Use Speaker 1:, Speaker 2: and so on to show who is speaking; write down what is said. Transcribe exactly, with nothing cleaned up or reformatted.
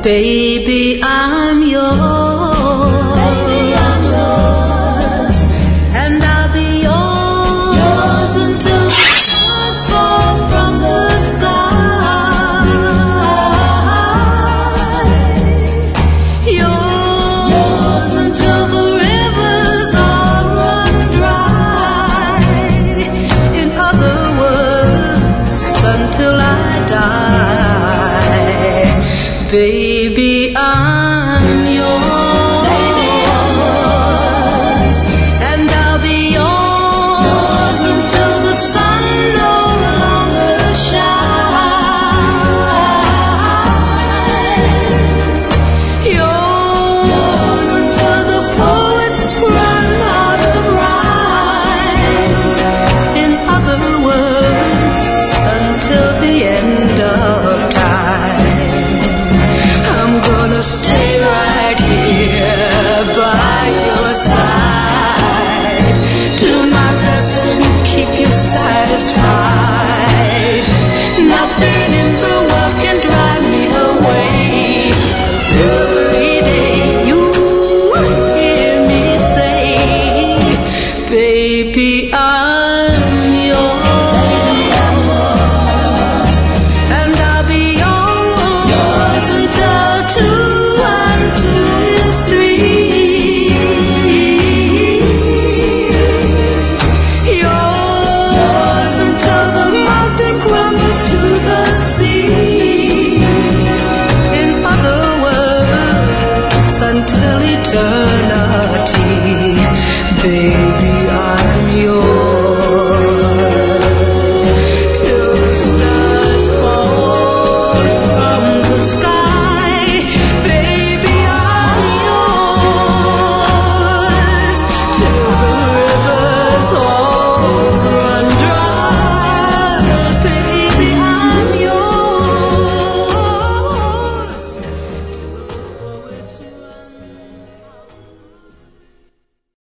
Speaker 1: Baby, I'm yours. Baby, I'm yours. And I'll be yours, yours until the stars fall from the sky. Yours, yours until the rivers all run dry. In other words, until I die. Baby, I'm yours. Baby, I'm yours. And I'll be yours, yours until the sun no longer shines. Yours, yours until the poets run out of rhyme. In other words, until the end of time. I'm gonna stay right here by your side. Do my best to keep you satisfied. Nothing in the world can drive me away. 'Cause every day you hear me say, baby, I